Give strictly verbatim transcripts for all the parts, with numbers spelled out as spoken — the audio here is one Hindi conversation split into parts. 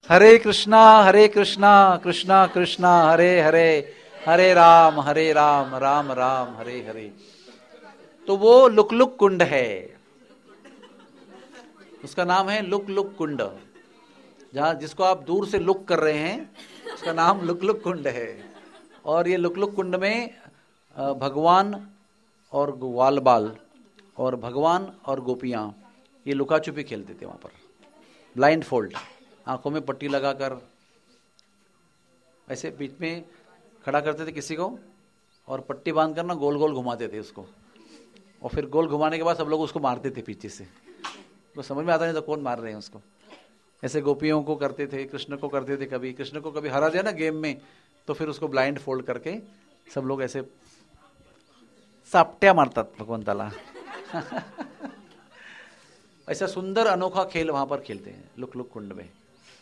हरे कृष्णा हरे कृष्णा कृष्णा कृष्णा हरे हरे, हरे राम हरे राम राम राम हरे हरे। तो वो लुक लुक कुंड है, उसका नाम है लुक लुक कुंड। जहां जिसको आप दूर से लुक कर रहे हैं उसका नाम लुक लुक कुंड है। और ये लुक लुक कुंड में भगवान और ग्वाल बाल और भगवान और गोपियां ये लुका छुपी खेलते थे वहां पर, ब्लाइंड फोल्ड, आंखों में पट्टी लगाकर ऐसे बीच में खड़ा करते थे किसी को और पट्टी बांध कर ना गोल गोल घुमाते थे उसको, और फिर गोल घुमाने के बाद सब लोग उसको मारते थे पीछे से। तो समझ में आता नहीं तो कौन मार रहे हैं उसको। ऐसे गोपियों को करते थे, कृष्ण को करते थे, कभी कृष्ण को कभी हरा दिया ना गेम में तो फिर उसको ब्लाइंड फोल्ड करके सब लोग ऐसे सापट्या मारतात भगवंताला। ऐसा सुंदर अनोखा खेल वहां पर खेलते हैं लुक लुक कुंड में।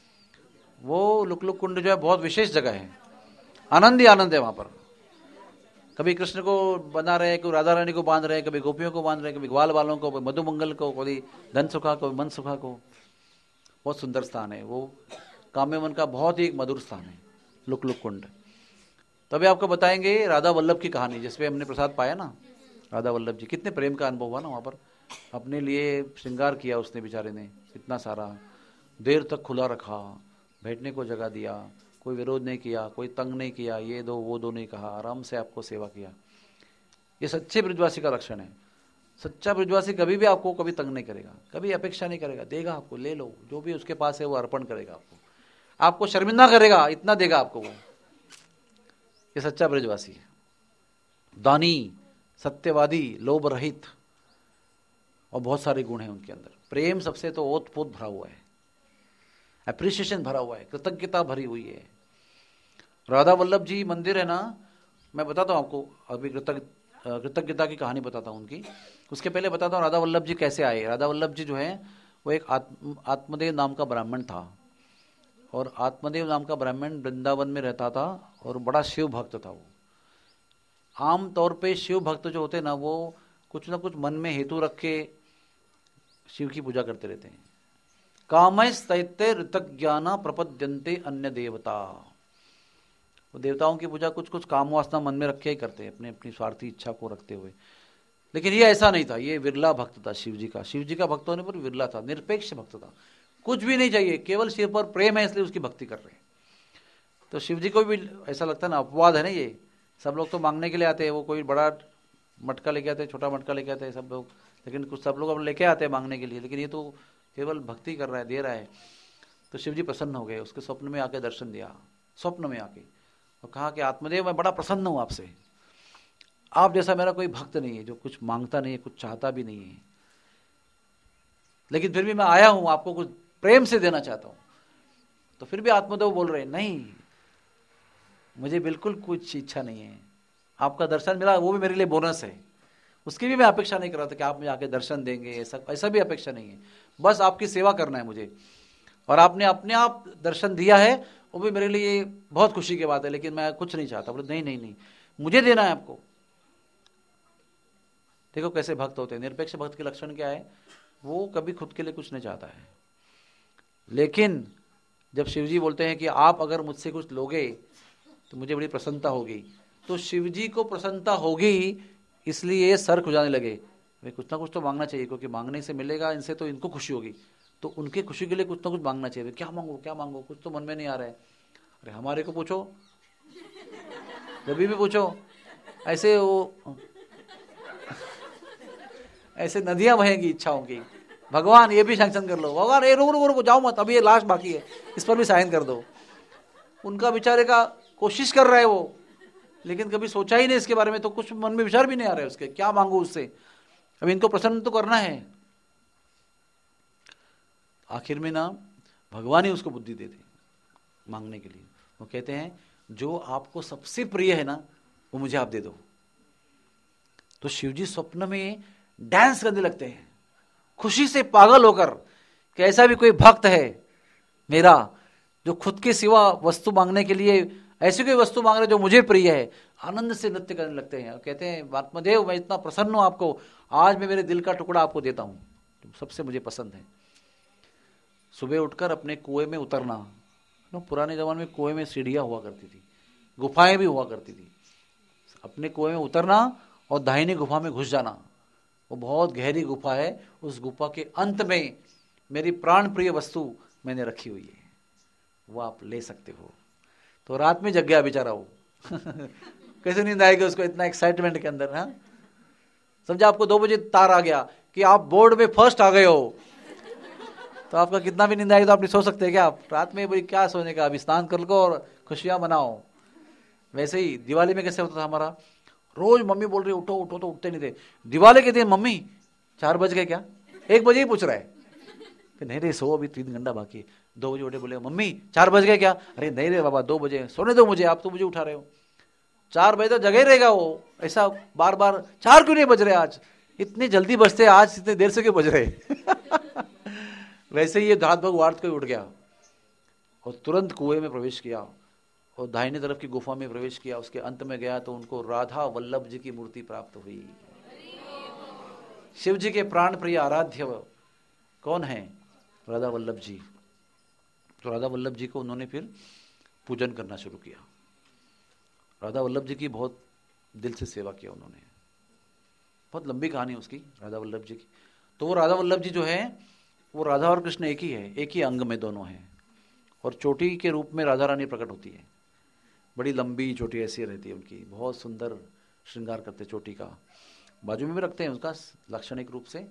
वो लुक लुक कुंड जो है बहुत विशेष जगह है, आनंद ही आनंद है वहां पर। कभी कृष्ण को बना रहे, कोई राधा रानी को बांध रहे, कभी गोपियों को बांध रहे, कभी ग्वाल वालों को, कभी मधुमंगल को, कभी धन सुखा को, मन सुखा को। बहुत सुंदर स्थान है वो, काम्य मन का बहुत ही एक मधुर स्थान है लुक लुक कुंड। तभी आपको बताएंगे राधा वल्लभ की कहानी, जिसपे हमने प्रसाद पाया ना। राधा वल्लभ जी, कितने प्रेम का अनुभव हुआ ना वहाँ पर। अपने लिए श्रृंगार किया उसने बेचारे ने इतना सारा, देर तक खुला रखा, बैठने को जगह दिया, कोई विरोध नहीं किया, कोई तंग नहीं किया, ये दो वो दो नहीं कहा, आराम से आपको सेवा किया। ये सच्चे ब्रजवासी का लक्षण है। सच्चा ब्रजवासी कभी भी आपको कभी तंग नहीं करेगा, कभी अपेक्षा नहीं करेगा, देगा आपको, ले लो, जो भी उसके पास है वो अर्पण करेगा आपको, आपको शर्मिंदा करेगा, इतना देगा आपको वो। ये सच्चा ब्रजवासी है। दानी, सत्यवादी, लोभ रहित, और बहुत सारे गुण हैं उनके अंदर। प्रेम सबसे तो ओत पोत भरा हुआ है, एप्रिसिएशन भरा हुआ है, कृतज्ञता भरी हुई है। राधा वल्लभ जी मंदिर है ना, मैं बताता हूँ आपको अभी कृतज्ञ कृतज्ञता की कहानी बताता हूँ उनकी। उसके पहले बताता हूँ राधा वल्लभ जी कैसे आए। राधा वल्लभ जी जो है वो एक आत्म आत्मदेव नाम का ब्राह्मण था, और आत्मदेव नाम का ब्राह्मण वृंदावन में रहता था और बड़ा शिव भक्त था वो। आम तौर पे शिव भक्त जो होते हैं ना, वो कुछ ना कुछ मन में हेतु रख के शिव की पूजा करते रहते हैं। कामैस्तैत्य ऋतज्ञाना प्रपद्यन्ते अन्य देवता। वो देवताओं की पूजा कुछ कुछ काम वासना मन में रखे ही करते हैं, अपने अपनी स्वार्थी इच्छा को रखते हुए। लेकिन ये ऐसा नहीं था, ये विरला भक्त था शिव जी का। शिव जी का भक्त होने पर विरला था, निरपेक्ष भक्त था, कुछ भी नहीं चाहिए, केवल शिव पर प्रेम है इसलिए उसकी भक्ति कर रहे हैं। तो शिव जी को भी ऐसा लगता है ना, अपवाद है ना ये। सब लोग तो मांगने के लिए आते हैं, वो कोई बड़ा मटका लेके आते हैं, छोटा मटका लेके आते हैं सब लोग, लेकिन कुछ सब लोग अब लेके आते हैं मांगने के लिए, लेकिन ये तो केवल भक्ति कर रहा है, दे रहा है। तो शिव जी प्रसन्न हो गए, उसके स्वप्न में आके दर्शन दिया, स्वप्न में आके, और कहा कि आत्मदेव मैं बड़ा प्रसन्न हूँ आपसे, आप जैसा मेरा कोई भक्त नहीं है जो कुछ मांगता नहीं है, कुछ चाहता भी नहीं है, लेकिन फिर भी मैं आया हूँ, आपको कुछ प्रेम से देना चाहता हूँ। तो फिर भी आत्मदेव बोल रहे हैं नहीं, मुझे बिल्कुल कुछ इच्छा नहीं है, आपका दर्शन मिला वो भी मेरे लिए बोनस है, उसकी भी मैं अपेक्षा नहीं कर रहा था कि आप मुझे आके दर्शन देंगे, ऐसा ऐसा भी अपेक्षा नहीं है, बस आपकी सेवा करना है मुझे, और आपने अपने आप दर्शन दिया है वो भी मेरे लिए बहुत खुशी की बात है, लेकिन मैं कुछ नहीं चाहता। बोले नहीं नहीं नहीं, मुझे देना है आपको। देखो कैसे भक्त होते हैं। निरपेक्ष भक्त के लक्षण क्या है, वो कभी खुद के लिए कुछ नहीं चाहता है, लेकिन जब शिवजी बोलते हैं कि आप अगर मुझसे कुछ लोगे तो मुझे बड़ी प्रसन्नता होगी, तो शिवजी को प्रसन्नता होगी, इसलिए सर खुजाने लगे, भाई कुछ ना कुछ तो मांगना चाहिए, क्योंकि मांगने से मिलेगा, इनसे तो इनको खुशी होगी, तो उनके खुशी के लिए कुछ ना कुछ मांगना चाहिए। क्या मांगो क्या मांगो, कुछ तो मन में नहीं आ रहा है। अरे हमारे को पूछो, कभी भी पूछो, ऐसे वो ऐसे नदियां बहेंगी इच्छाओं की। भगवान ये भी सैंक्शन कर लो, भगवान ये रुको रुको रुको जाओ मत, अभी ये लास्ट बाकी है, इस पर भी साइन कर दो। उनका बेचारे का कोशिश कर रहा है वो, लेकिन कभी सोचा ही नहीं इसके बारे में, तो कुछ मन में विचार भी नहीं आ रहा है उसके, क्या मांगू उससे, अभी इनको प्रसन्न तो करना है। आखिर में ना भगवान ही उसको बुद्धि देते मांगने के लिए। वो कहते हैं जो आपको सबसे प्रिय है ना वो मुझे आप दे दो। तो शिवजी स्वप्न में डांस करने लगते हैं, खुशी से पागल होकर कि ऐसा भी कोई भक्त है मेरा जो खुद के सिवा वस्तु मांगने के लिए ऐसी कोई वस्तु मांग रहे जो मुझे प्रिय है। आनंद से नृत्य करने लगते हैं और कहते हैं आत्मदेव मैं इतना प्रसन्न हूं आपको, आज मैं मेरे दिल का टुकड़ा आपको देता हूं, सबसे मुझे पसंद है। सुबह उठकर अपने कुएं में उतरना, क्यों, पुराने जमाने में कुएं में सीढ़ियाँ हुआ करती थी, गुफाएं भी हुआ करती थी। अपने कुएं में उतरना और दाहिनी गुफा में घुस जाना, वो बहुत गहरी गुफा है, उस गुफा के अंत में मेरी प्राण प्रिय वस्तु मैंने रखी हुई है, वो आप ले सकते हो। तो रात में जग गया बेचारा वो कैसे नींद आएगी उसको इतना एक्साइटमेंट के अंदर। हाँ, समझा, आपको दो बजे तार आ गया कि आप बोर्ड में फर्स्ट आ गए हो, तो आपका कितना भी नींद आएगी तो आप नहीं सो सकते क्या? आप रात में भाई क्या सोने का, अभी स्नान कर लो और खुशियां मनाओ। वैसे ही दिवाली में कैसे होता था हमारा, रोज मम्मी बोल रही उठो उठो तो उठते नहीं थे। दिवाली के दिन मम्मी चार बज गए क्या, एक बजे ही पूछ रहा है कि नहीं रे सो, अभी तीन घंटा बाकी। दो बजे उठे, बोले मम्मी चार बज गए क्या, अरे नहीं रे बाबा दो बजे, सोने दो मुझे, आप तो मुझे उठा रहे हो। चार बजे तो जगह ही रहेगा वो, ऐसा बार बार, चार क्यों नहीं बज रहे आज, इतनी जल्दी बजते आज, इतने देर से क्यों बज रहे वैसे ही ये धात भग वार्त को उठ गया और तुरंत कुएं में प्रवेश किया और दाहिनी तरफ की गुफा में प्रवेश किया। उसके अंत में गया तो उनको राधा वल्लभ जी की मूर्ति प्राप्त हुई। शिव जी के प्राण प्रिय आराध्य कौन है, राधा वल्लभ जी। तो राधा वल्लभ जी को उन्होंने फिर पूजन करना शुरू किया। राधा वल्लभ जी की बहुत दिल से सेवा किया उन्होंने, बहुत लंबी कहानी उसकी राधा वल्लभ जी की। तो वो राधा वल्लभ जी जो है वो राधा और कृष्ण एक ही है, एक ही अंग में दोनों हैं, और चोटी के रूप में राधा रानी प्रकट होती है। बड़ी लंबी चोटी ऐसी रहती है उनकी, बहुत सुंदर श्रृंगार करते चोटी का, बाजू में भी रखते हैं उसका लाक्षणिक रूप से।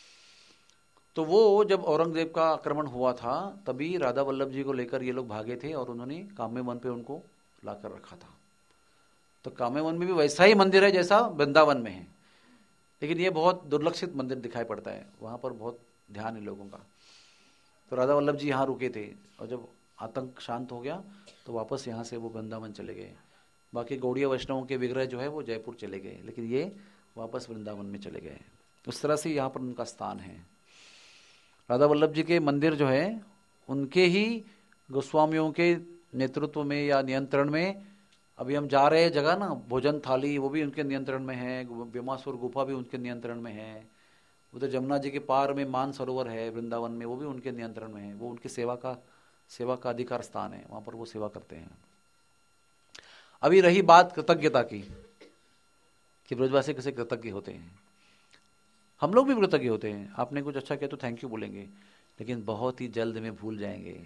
तो वो जब औरंगजेब का आक्रमण हुआ था तभी राधा वल्लभ जी को लेकर ये लोग भागे थे और उन्होंने काम्य वन पे उनको लाकर रखा था। तो काम्य वन में भी वैसा ही मंदिर है जैसा वृंदावन में है, लेकिन ये बहुत दुर्लक्षित मंदिर दिखाई पड़ता है, वहाँ पर बहुत ध्यान है लोगों का। तो राधा वल्लभ जी यहाँ रुके थे और जब आतंक शांत हो गया तो वापस यहाँ से वो वृंदावन चले गए। बाकी गौड़ीय वैष्णवों के विग्रह जो है वो जयपुर चले गए, लेकिन ये वापस वृंदावन में चले गए। उस तरह से यहाँ पर उनका स्थान है। राधा वल्लभ जी के मंदिर जो है उनके ही गोस्वामियों के नेतृत्व में या नियंत्रण में, अभी हम जा रहे हैं जगह ना, भोजन थाली वो भी उनके नियंत्रण में है, ब्रह्मासुर गुफा भी उनके नियंत्रण में है, उधर जमुना जी के पार में मान सरोवर है वृंदावन में, वो भी उनके नियंत्रण में है। वो उनकी सेवा का सेवा का अधिकार स्थान है, वहां पर वो सेवा करते हैं। अभी रही बात कृतज्ञता की कि ब्रजवासी कैसे कृतज्ञ होते हैं। हम लोग भी कृतज्ञ होते हैं, आपने कुछ अच्छा किया तो थैंक यू बोलेंगे, लेकिन बहुत ही जल्द में भूल जाएंगे।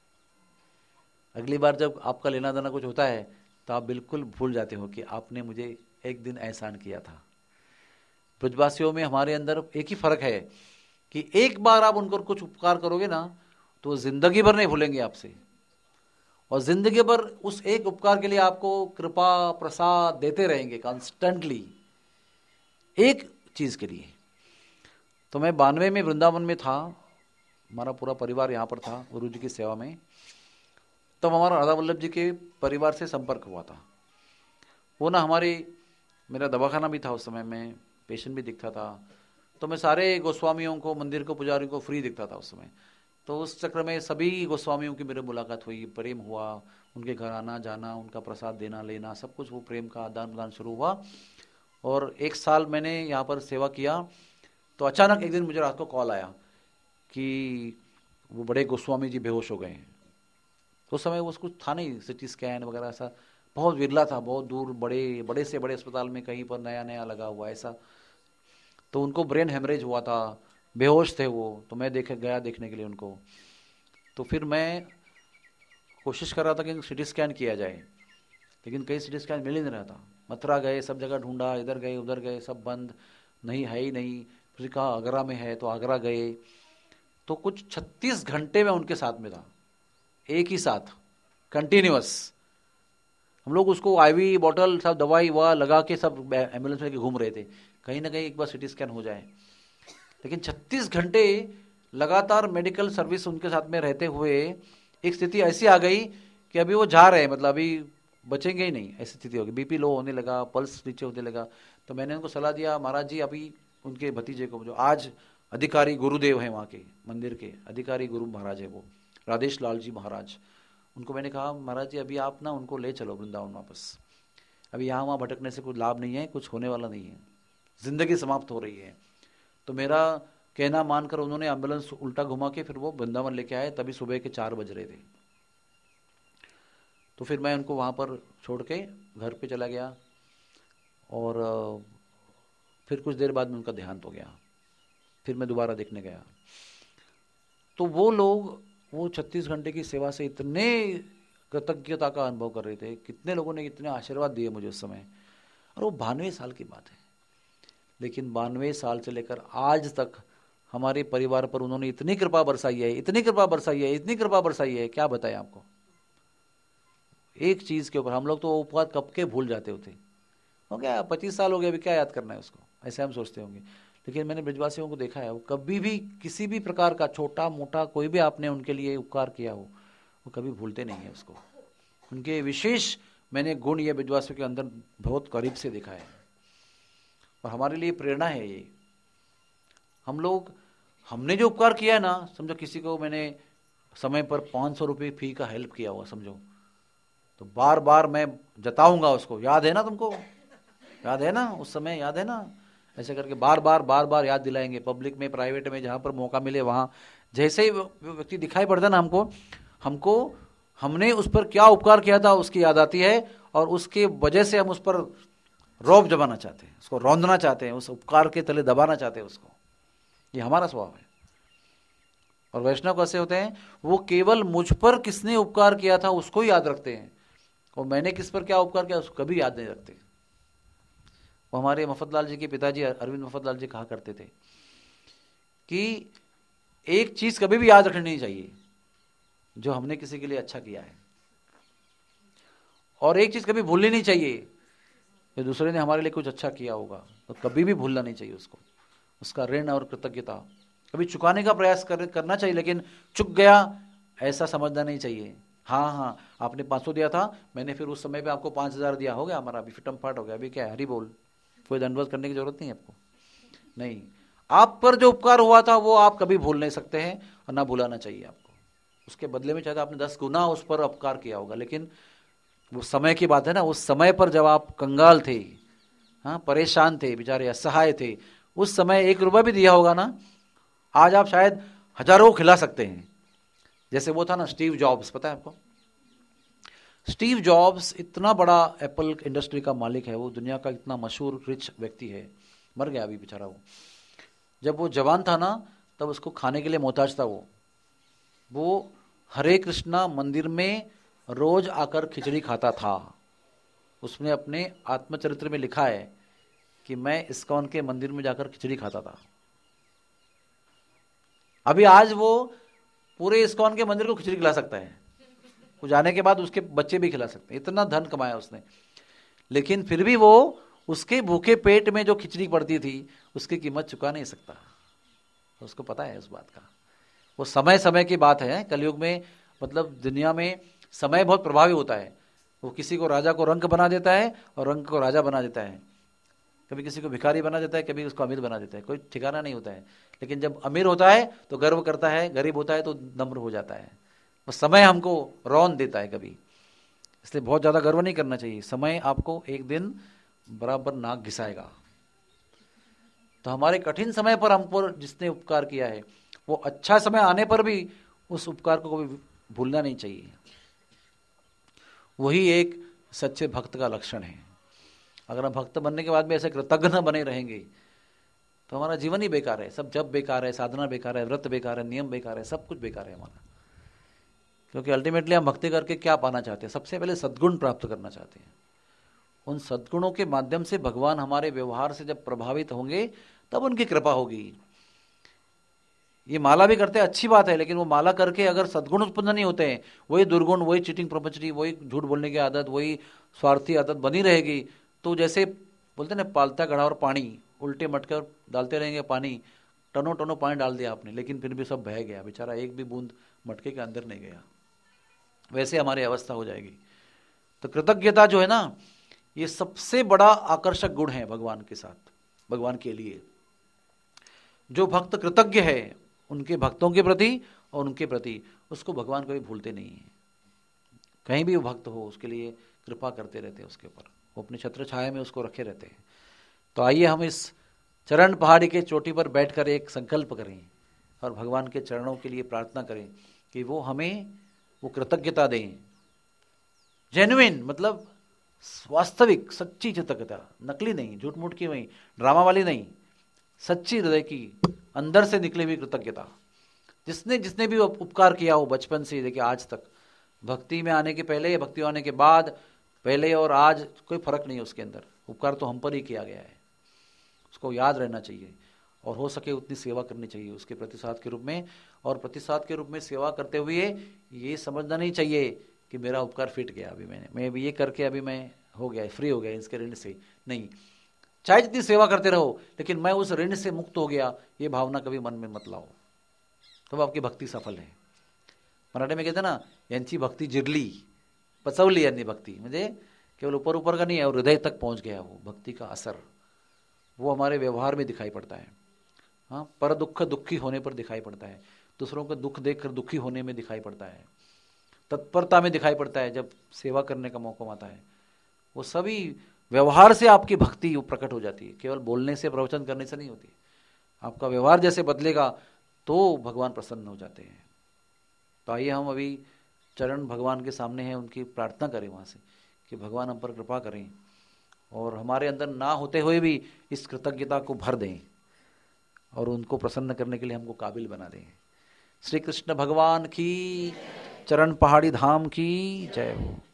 अगली बार जब आपका लेना देना कुछ होता है तो आप बिल्कुल भूल जाते हो कि आपने मुझे एक दिन एहसान किया था। ब्रजवासियों में हमारे अंदर एक ही फर्क है कि एक बार आप उनको कुछ उपकार करोगे ना तो जिंदगी भर नहीं भूलेंगे आपसे, और जिंदगी भर उस एक उपकार के लिए आपको कृपा प्रसाद देते रहेंगे कॉन्स्टेंटली, एक चीज के लिए। तो मैं बानवे में वृंदावन में था, हमारा पूरा परिवार यहाँ पर था गुरु जी की सेवा में। तब हमारा राधा वल्लभ जी के परिवार से संपर्क हुआ था। वो ना हमारी, मेरा दवाखाना भी था उस समय में, पेशेंट भी दिखता था, तो मैं सारे गोस्वामियों को, मंदिर को, पुजारियों को फ्री दिखता था उस समय। तो उस चक्र में सभी गोस्वामियों की मेरे मुलाकात हुई, प्रेम हुआ, उनके घर आना जाना, उनका प्रसाद देना लेना, सब कुछ वो प्रेम का आदान प्रदान शुरू हुआ। और एक साल मैंने यहाँ पर सेवा किया तो अचानक एक दिन मुझे रात को कॉल आया कि वो बड़े गोस्वामी जी बेहोश हो गए हैं। तो उस समय वो कुछ था नहीं, सिटी स्कैन वगैरह ऐसा बहुत विरला था, बहुत दूर बड़े बड़े से बड़े अस्पताल में कहीं पर नया नया लगा हुआ ऐसा। तो उनको ब्रेन हेमरेज हुआ था, बेहोश थे वो। तो मैं देखे गया देखने के लिए उनको। तो फिर मैं कोशिश कर रहा था कि सिटी स्कैन किया जाए, लेकिन कहीं सिटी स्कैन मिल ही नहीं रहा था। मथुरा गए, सब जगह ढूंढा, इधर गए उधर गए, सब बंद, नहीं है ही नहीं। फिर कहा आगरा में है, तो आगरा गए। तो कुछ छत्तीस घंटे में उनके साथ में था, एक ही साथ कंटिन्यूअस। हम लोग उसको आईवी बॉटल सब दवाई वह लगा के सब एम्बुलेंस में घूम रहे थे, कहीं ना कहीं एक बार सिटी स्कैन हो जाए। लेकिन छत्तीस घंटे लगातार मेडिकल सर्विस उनके साथ में रहते हुए एक स्थिति ऐसी आ गई कि अभी वो जा रहे हैं, मतलब अभी बचेंगे ही नहीं, ऐसी स्थिति होगी। बीपी लो होने लगा, पल्स नीचे होने लगा। तो मैंने उनको सलाह दिया, महाराज जी अभी उनके भतीजे को, जो आज अधिकारी गुरुदेव हैं वहाँ के मंदिर के अधिकारी गुरु महाराज है, वो राधेश लाल जी महाराज, उनको मैंने कहा महाराज जी अभी आप ना उनको ले चलो वृंदावन वापस, अभी यहाँ वहाँ भटकने से कुछ लाभ नहीं है, कुछ होने वाला नहीं है, जिंदगी समाप्त हो रही है। तो मेरा कहना मानकर उन्होंने एम्बुलेंस उल्टा घुमा के फिर वो वृंदावन लेके आए। तभी सुबह के चार बज रहे थे। तो फिर मैं उनको वहाँ पर छोड़ के घर पे चला गया और फिर कुछ देर बाद में उनका देहांत हो गया। फिर मैं दोबारा देखने गया तो वो लोग वो छत्तीस घंटे की सेवा से इतने कृतज्ञता का अनुभव कर रहे थे, कितने लोगों ने इतने आशीर्वाद दिए मुझे उस समय, और वो बानवे साल की बात है। लेकिन बानवे साल से लेकर आज तक हमारे परिवार पर उन्होंने इतनी कृपा बरसाई है, इतनी कृपा बरसाई है, इतनी कृपा बरसाई है, क्या बताएं आपको। एक चीज के ऊपर हम लोग तो उपवास कब के भूल जाते होते, हो गया पच्चीस साल हो गए, अभी क्या याद करना है उसको, ऐसे हम सोचते होंगे। लेकिन मैंने ब्रजवासियों को देखा है, वो कभी भी किसी भी प्रकार का छोटा मोटा कोई भी आपने उनके लिए उपकार किया हो, वो कभी भूलते नहीं है उसको। उनके विशेष मैंने गुण ये ब्रजवासियों के अंदर बहुत करीब से देखा है, और हमारे लिए प्रेरणा है ये। हम लोग हमने जो उपकार किया है ना, समझो किसी को मैंने समय पर पाँच सौ रुपये फी का हेल्प किया हुआ समझो, तो बार बार मैं जताऊंगा उसको, याद है ना तुमको, याद है ना उस समय, याद है ना, ऐसे करके बार बार बार बार याद दिलाएंगे। पब्लिक में, प्राइवेट में, जहाँ पर मौका मिले वहाँ जैसे ही व्यक्ति दिखाई पड़ता ना हमको हमको हमने उस पर क्या उपकार किया था उसकी याद आती है, और उसके वजह से हम उस पर रौब जमाना चाहते हैं, उसको रौंदना चाहते हैं, उस उपकार के तले दबाना चाहते हैं उसको। ये हमारा स्वभाव है। और वैष्णव कैसे होते हैं, वो केवल मुझ पर किसने उपकार किया था उसको ही याद रखते हैं, और मैंने किस पर क्या उपकार किया उसको कभी याद नहीं रखते। वो हमारे मफतलाल जी के पिताजी अरविंद मफतलाल जी कहा करते थे कि एक चीज कभी भी याद रखनी नहीं चाहिए, जो हमने किसी के लिए अच्छा किया है, और एक चीज कभी भूलनी नहीं चाहिए, जो दूसरे ने हमारे लिए कुछ अच्छा किया होगा तो कभी भी भूलना नहीं चाहिए उसको, उसका ऋण और कृतज्ञता कभी चुकाने का प्रयास कर, करना चाहिए, लेकिन चुक गया ऐसा समझना नहीं चाहिए। हाँ हाँ आपने पाँच सौ दिया था, मैंने फिर उस समय पे आपको पाँच हजार दिया, हो गया हमारा, अभी फिटम फाट हो गया, अभी क्या है, हरी बोल, कोई दंडवत करने की जरूरत नहीं है आपको। नहीं, आप पर जो उपकार हुआ था वो आप कभी भूल नहीं सकते हैं, और ना भुलाना चाहिए आपको। उसके बदले में चाहे आपने दस गुना उस पर उपकार किया होगा, लेकिन वो समय की बात है ना, उस समय पर जब आप कंगाल थे, हाँ परेशान थे, बेचारे असहाय थे, उस समय एक रुपया भी दिया होगा ना, आज आप शायद हजारों खिला सकते हैं। जैसे वो था ना स्टीव जॉब्स, पता है आपको, स्टीव जॉब्स इतना बड़ा एप्पल इंडस्ट्री का मालिक है, वो दुनिया का इतना मशहूर रिच व्यक्ति है, मर गया अभी बेचारा वो। जब वो जवान था ना तब उसको खाने के लिए मोहताज था वो वो हरे कृष्णा मंदिर में रोज आकर खिचड़ी खाता था। उसने अपने आत्मचरित्र में लिखा है कि मैं इस्कॉन के मंदिर में जाकर खिचड़ी खाता था। अभी आज वो पूरे इस्कॉन के मंदिर को खिचड़ी खिला सकता है, वो जाने के बाद उसके बच्चे भी खिला सकते हैं, इतना धन कमाया उसने। लेकिन फिर भी वो उसके भूखे पेट में जो खिचड़ी पड़ती थी उसकी कीमत चुका नहीं सकता, उसको पता है उस बात का। वो समय समय की बात है, कलयुग में मतलब दुनिया में समय बहुत प्रभावी होता है। वो किसी को राजा को रंक बना देता है और रंक को राजा बना देता है, कभी किसी को भिखारी बना देता है, कभी उसको अमीर बना देता है, कोई ठिकाना नहीं होता है। लेकिन जब अमीर होता है तो गर्व करता है, गरीब होता है तो नम्र हो जाता है। वो समय हमको रौन देता है कभी, इसलिए बहुत ज्यादा गर्व नहीं करना चाहिए। समय आपको एक दिन बराबर नाक घिसाएगा। तो हमारे कठिन समय पर हम पर जिसने उपकार किया है, वो अच्छा समय आने पर भी उस उपकार को कभी भूलना नहीं चाहिए। वही एक सच्चे भक्त का लक्षण है। अगर हम भक्त बनने के बाद भी ऐसे कृतज्ञ न बने रहेंगे तो हमारा जीवन ही बेकार है, सब जब बेकार है, साधना बेकार है, व्रत बेकार है, नियम बेकार है, सब कुछ बेकार है हमारा। क्योंकि अल्टीमेटली हम भक्ति करके क्या पाना चाहते हैं, सबसे पहले सद्गुण प्राप्त करना चाहते हैं। उन सद्गुणों के माध्यम से भगवान हमारे व्यवहार से जब प्रभावित होंगे तब उनकी कृपा होगी। ये माला भी करते हैं, अच्छी बात है, लेकिन वो माला करके अगर सद्गुण उत्पन्न नहीं होते हैं, वही दुर्गुण, वही चीटिंग प्रोपचरी, वही झूठ बोलने की आदत, वही स्वार्थी आदत बनी रहेगी, तो जैसे बोलते हैं ना पालता घड़ा और पानी, उल्टे मटके और डालते रहेंगे पानी, टनों टनों पानी डाल दिया आपने, लेकिन फिर भी सब बह गया, बेचारा एक भी बूंद मटके के अंदर नहीं गया। वैसे हमारी अवस्था हो जाएगी। तो कृतज्ञता जो है ना, ये सबसे बड़ा आकर्षक गुण है भगवान के साथ, भगवान के लिए। जो भक्त कृतज्ञ है उनके भक्तों के प्रति और उनके प्रति, उसको भगवान कभी भूलते नहीं है। कहीं भी वो भक्त हो उसके लिए कृपा करते रहते हैं उसके ऊपर, वो अपने छत्र छाया में उसको रखे रहते हैं। तो आइए हम इस चरण पहाड़ी के चोटी पर बैठकर एक संकल्प करें और भगवान के चरणों के लिए प्रार्थना करें कि वो हमें वो कृतज्ञता दें जेन्युइन मतलब वास्तविक सच्ची कृतज्ञता, नकली नहीं, झूठ मूठ की वही ड्रामा वाली नहीं, सच्ची हृदय की अंदर से निकली हुई कृतज्ञता। जिसने जिसने भी उपकार किया हो बचपन से लेके आज तक, भक्ति में आने के पहले या भक्ति आने के बाद, पहले और आज कोई फर्क नहीं है उसके अंदर, उपकार तो हम पर ही किया गया है, उसको याद रहना चाहिए और हो सके उतनी सेवा करनी चाहिए उसके प्रतिसाद के रूप में। और प्रतिसाद के रूप में सेवा करते हुए ये समझना नहीं चाहिए कि मेरा उपकार फिट गया, अभी मैंने मैं भी ये करके अभी मैं हो गया, फ्री हो गया इसके ऋण से, नहीं। चाहे जितनी सेवा करते रहो लेकिन मैं उस ऋण से मुक्त हो गया, ये भावना कभी मन में मत लाओ, तब तो आपकी भक्ति सफल है। मराठी में कहते ना, यांची भक्ती जिरली, पचवली यांनी भक्ती, म्हणजे केवल ऊपर ऊपर का नहीं है और हृदय तक पहुंच गया। वो भक्ति का असर वो हमारे व्यवहार में दिखाई पड़ता है। हाँ, पर दुख दुखी होने पर दिखाई पड़ता है, दूसरों का दुख देखकर दुखी होने में दिखाई पड़ता है, तत्परता में दिखाई पड़ता है जब सेवा करने का मौका आता है। वो सभी व्यवहार से आपकी भक्ति प्रकट हो जाती है, केवल बोलने से प्रवचन करने से नहीं होती। आपका व्यवहार जैसे बदलेगा तो भगवान प्रसन्न हो जाते हैं। तो आइए हम अभी चरण भगवान के सामने हैं, उनकी प्रार्थना करें वहाँ से कि भगवान हम पर कृपा करें और हमारे अंदर ना होते हुए भी इस कृतज्ञता को भर दें और उनको प्रसन्न करने के लिए हमको काबिल बना दें। श्री कृष्ण भगवान की, चरण पहाड़ी धाम की जय हो।